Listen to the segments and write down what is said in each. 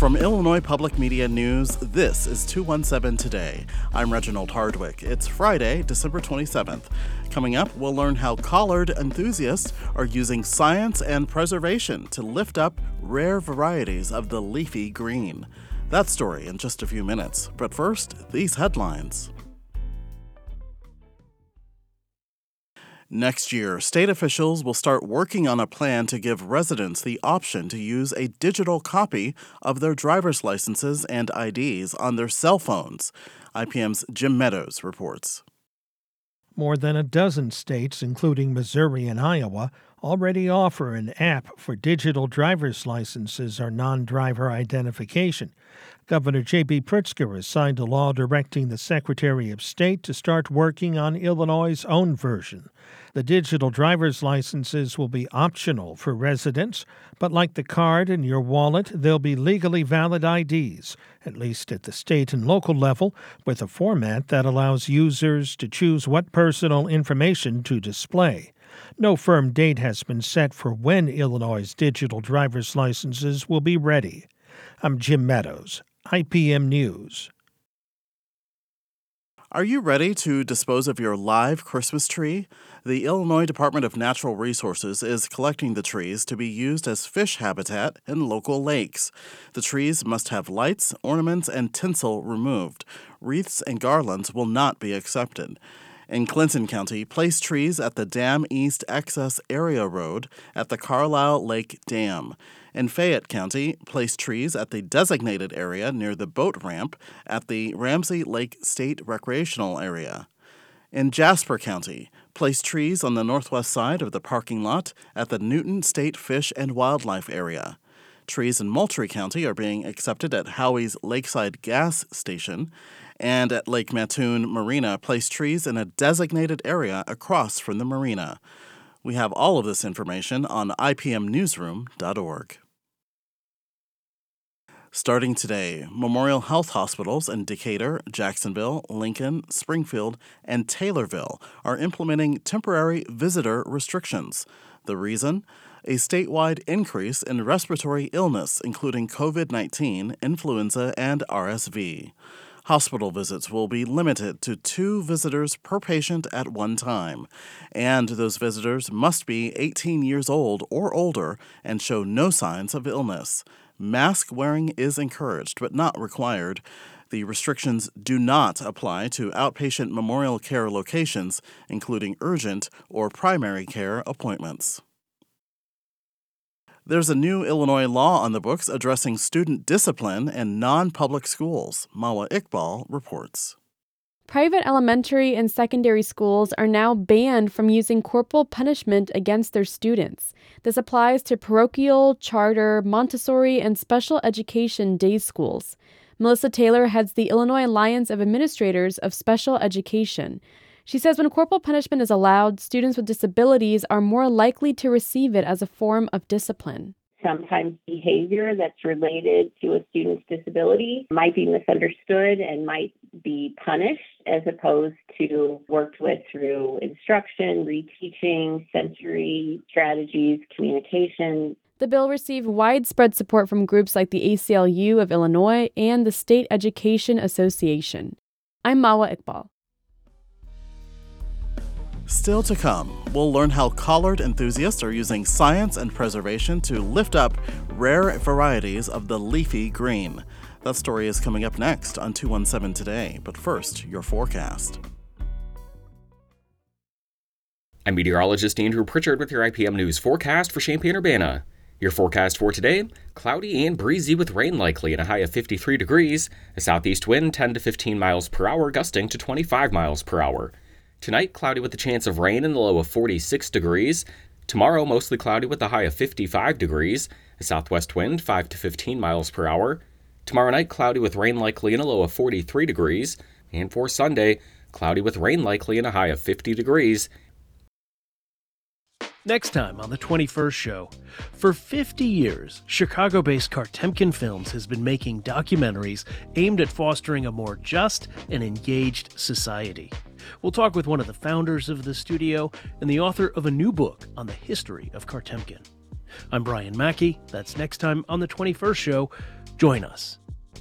From Illinois Public Media News, this is 217 Today. I'm Reginald Hardwick. It's Friday, December 27th. Coming up, we'll learn how collard enthusiasts are using science and preservation to lift up rare varieties of the leafy green. That story in just a few minutes. But first, these headlines. Next year, state officials will start working on a plan to give residents the option to use a digital copy of their driver's licenses and IDs on their cell phones. IPM's Jim Meadows reports. More than a dozen states, including Missouri and Iowa, already offer an app for digital driver's licenses or non-driver identification. Governor J.B. Pritzker has signed a law directing the Secretary of State to start working on Illinois' own version. The digital driver's licenses will be optional for residents, but like the card in your wallet, they'll be legally valid IDs, at least at the state and local level, with a format that allows users to choose what personal information to display. No firm date has been set for when Illinois' digital driver's licenses will be ready. I'm Jim Meadows, IPM News. Are you ready to dispose of your live Christmas tree? The Illinois Department of Natural Resources is collecting the trees to be used as fish habitat in local lakes. The trees must have lights, ornaments, and tinsel removed. Wreaths and garlands will not be accepted. In Clinton County, place trees at the Dam East Access Area Road at the Carlisle Lake Dam. In Fayette County, place trees at the designated area near the boat ramp at the Ramsey Lake State Recreational Area. In Jasper County, place trees on the northwest side of the parking lot at the Newton State Fish and Wildlife Area. Trees in Moultrie County are being accepted at Howie's Lakeside Gas Station, and at Lake Mattoon Marina, place trees in a designated area across from the marina. We have all of this information on ipmnewsroom.org. Starting today, Memorial Health Hospitals in Decatur, Jacksonville, Lincoln, Springfield, and Taylorville are implementing temporary visitor restrictions. The reason? A statewide increase in respiratory illness, including COVID-19, influenza, and RSV. Hospital visits will be limited to 2 visitors per patient at one time, and those visitors must be 18 years old or older and show no signs of illness. Mask wearing is encouraged but not required. The restrictions do not apply to outpatient memorial care locations, including urgent or primary care appointments. There's a new Illinois law on the books addressing student discipline in non-public schools. Mawa Iqbal reports. Private elementary and secondary schools are now banned from using corporal punishment against their students. This applies to parochial, charter, Montessori, and special education day schools. Melissa Taylor heads the Illinois Alliance of Administrators of Special Education. She says when corporal punishment is allowed, students with disabilities are more likely to receive it as a form of discipline. Sometimes behavior that's related to a student's disability might be misunderstood and might be punished as opposed to worked with through instruction, reteaching, sensory strategies, communication. The bill received widespread support from groups like the ACLU of Illinois and the State Education Association. I'm Mawa Iqbal. Still to come, we'll learn how collard enthusiasts are using science and preservation to lift up rare varieties of the leafy green. That story is coming up next on 217 Today, but first, your forecast. I'm meteorologist Andrew Pritchard with your IPM News forecast for Champaign-Urbana. Your forecast for today, cloudy and breezy with rain likely and a high of 53 degrees, a southeast wind 10 to 15 miles per hour gusting to 25 miles per hour. Tonight, cloudy with a chance of rain and a low of 46 degrees. Tomorrow, mostly cloudy with a high of 55 degrees, a southwest wind 5 to 15 miles per hour. Tomorrow night, cloudy with rain likely and a low of 43 degrees. And for Sunday, cloudy with rain likely and a high of 50 degrees. Next time on The 21st Show. For 50 years, Chicago-based Kartemkin Films has been making documentaries aimed at fostering a more just and engaged society. We'll talk with one of the founders of the studio and the author of a new book on the history of Kartemkin. I'm Brian Mackey. That's next time on The 21st Show. Join us.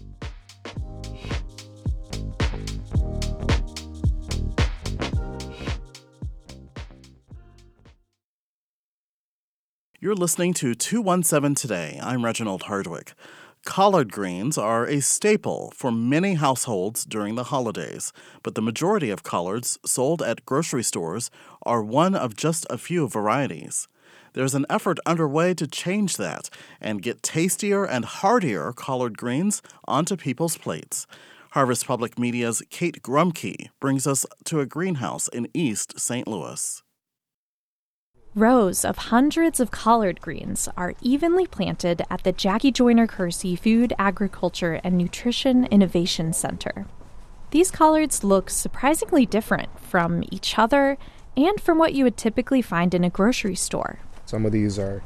You're listening to 217 Today. I'm Reginald Hardwick. Collard greens are a staple for many households during the holidays, but the majority of collards sold at grocery stores are one of just a few varieties. There's an effort underway to change that and get tastier and heartier collard greens onto people's plates. Harvest Public Media's Kate Grumke brings us to a greenhouse in East St. Louis. Rows of hundreds of collard greens are evenly planted at the Jackie Joyner Kersee Food, Agriculture, and Nutrition Innovation Center. These collards look surprisingly different from each other and from what you would typically find in a grocery store. Some of these are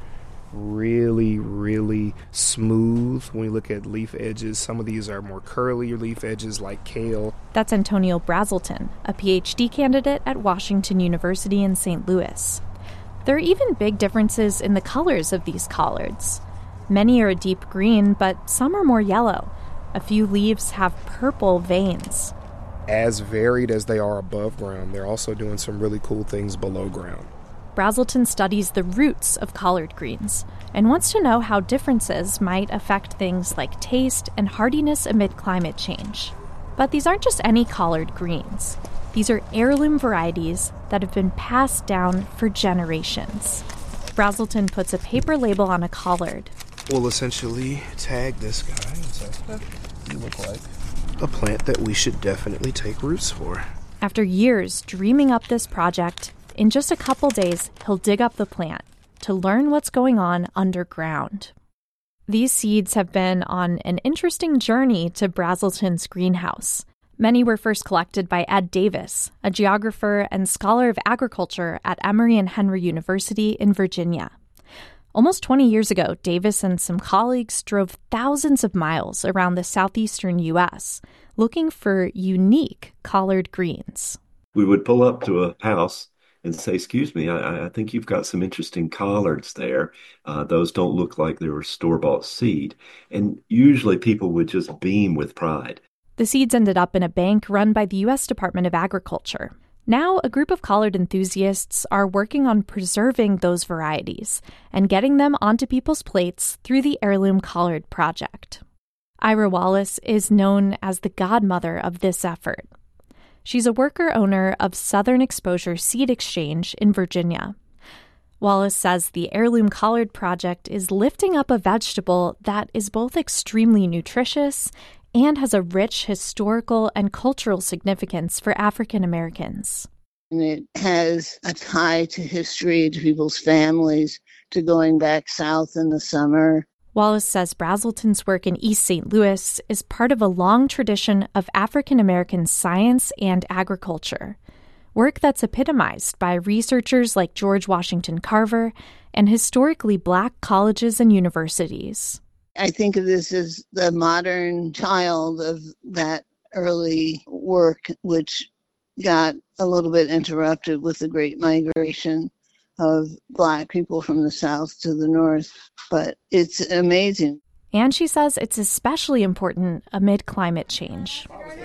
really, really smooth when we look at leaf edges. Some of these are more curly leaf edges like kale. That's Antonio Brazelton, a PhD candidate at Washington University in St. Louis. There are even big differences in the colors of these collards. Many are a deep green, but some are more yellow. A few leaves have purple veins. As varied as they are above ground, they're also doing some really cool things below ground. Brazelton studies the roots of collard greens and wants to know how differences might affect things like taste and hardiness amid climate change. But these aren't just any collard greens. These are heirloom varieties that have been passed down for generations. Brazelton puts a paper label on a collard. We'll essentially tag this guy and say, you look like a plant that we should definitely take roots for. After years dreaming up this project, in just a couple days, he'll dig up the plant to learn what's going on underground. These seeds have been on an interesting journey to Brazelton's greenhouse. Many were first collected by Ed Davis, a geographer and scholar of agriculture at Emory and Henry University in Virginia. Almost 20 years ago, Davis and some colleagues drove thousands of miles around the southeastern U.S. looking for unique collard greens. We would pull up to a house and say, excuse me, I think you've got some interesting collards there. Those don't look like they were store-bought seed. And usually people would just beam with pride. The seeds ended up in a bank run by the U.S. Department of Agriculture. Now, a group of collard enthusiasts are working on preserving those varieties and getting them onto people's plates through the Heirloom Collard Project. Ira Wallace is known as the godmother of this effort. She's a worker-owner of Southern Exposure Seed Exchange in Virginia. Wallace says the Heirloom Collard Project is lifting up a vegetable that is both extremely nutritious and has a rich historical and cultural significance for African Americans. And it has a tie to history, to people's families, to going back south in the summer. Wallace says Brazelton's work in East St. Louis is part of a long tradition of African American science and agriculture, work that's epitomized by researchers like George Washington Carver and historically Black colleges and universities. I think of this as the modern child of that early work, which got a little bit interrupted with the Great Migration of Black people from the South to the North. But it's amazing. And she says it's especially important amid climate change.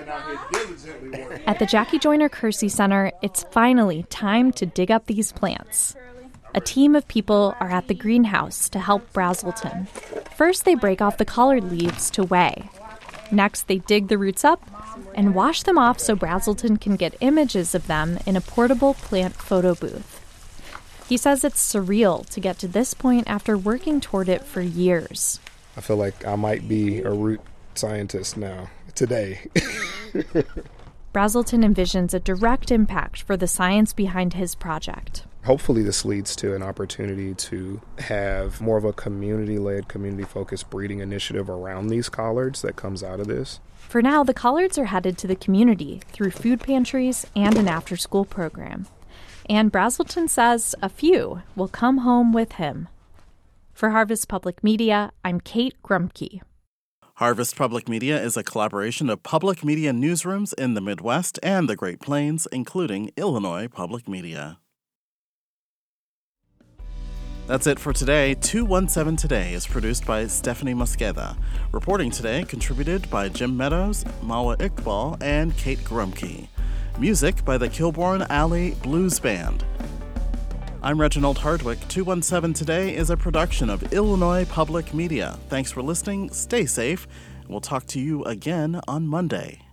At the Jackie Joyner Kersee Center, it's finally time to dig up these plants. A team of people are at the greenhouse to help Brazelton. First, they break off the collard leaves to weigh. Next, they dig the roots up and wash them off so Brazelton can get images of them in a portable plant photo booth. He says it's surreal to get to this point after working toward it for years. I feel like I might be a root scientist now, today. Brazelton envisions a direct impact for the science behind his project. Hopefully this leads to an opportunity to have more of a community-led, community-focused breeding initiative around these collards that comes out of this. For now, the collards are headed to the community through food pantries and an after-school program. And Brazelton says a few will come home with him. For Harvest Public Media, I'm Kate Grumke. Harvest Public Media is a collaboration of public media newsrooms in the Midwest and the Great Plains, including Illinois Public Media. That's it for today. 217 Today is produced by Stephanie Mosqueda. Reporting today contributed by Jim Meadows, Mawa Iqbal, and Kate Grumke. Music by the Kilbourne Alley Blues Band. I'm Reginald Hardwick. 217 Today is a production of Illinois Public Media. Thanks for listening. Stay safe. We'll talk to you again on Monday.